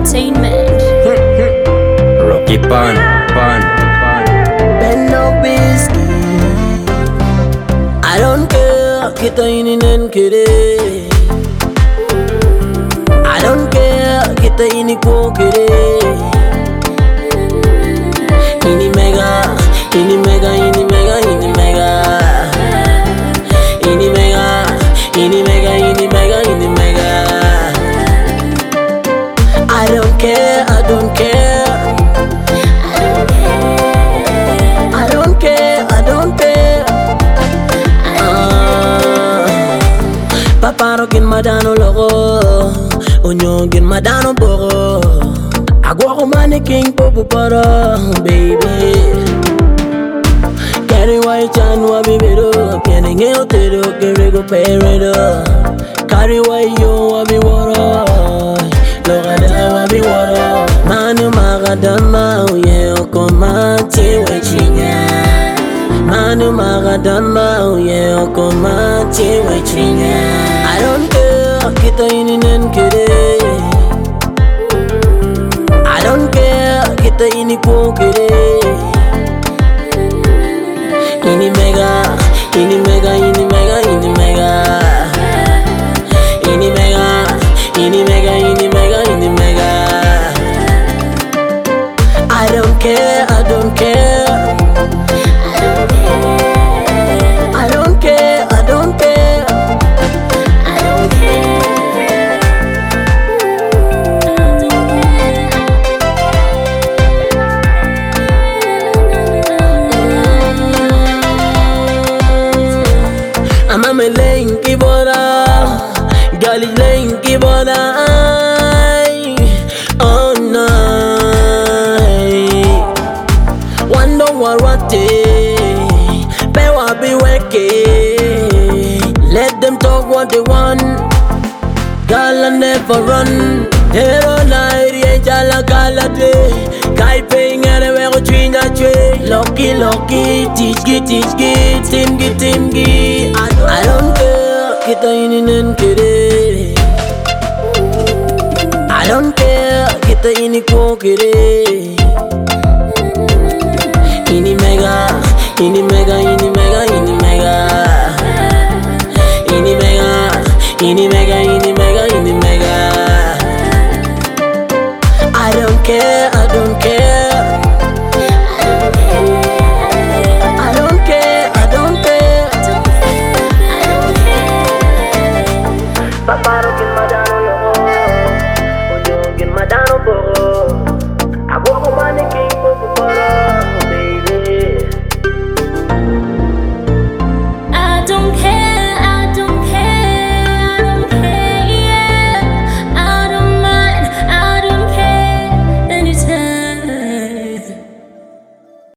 Entertainment. Rocky Pan. Ben no biscuit. I don't care, kita ininen kere. I don't care, kita ini ko kere. Ini mega, ini mega, ini mega, ini mega. Ini mega, ini mega, ini mega, ini mega. I don't care, I don't care. I don't care, I don't care. Paparo gin madano logo, onyo gin madano bogo. Agwa ko mani king popo para, baby. Kari wai chan wabi bedo, kene ngeo tedo, kere go peredo. Kari wai yo wabi waro, logada wabi waro. Manu magadama, uye okomati wechinya. Manu magadama, uye okomati wechinya. I don't care, kita ininen kere. I don't care, kita ini ko kere. Ini mega, ini mega, ini mega, ini mega. Ini mega, ini mega, ini mega, ini mega. I don't care, I don't care. I don't care, I don't care. I don't care. I'm a lane kibora, gali lane kibora. Oh no, wonder what bewa be weke. Let them talk what they want. Girl, I never run. Hero night, yeah, jala gala day. Kai paying anywhere go twin a tree. Lucky, teach gi, team gi. I don't care, kita ininen kere. I don't care, kita ini ko kere. Ini mega, ini mega, ini mega, ini mega. Ini mega, ini mega, ini mega, ini mega. I don't care,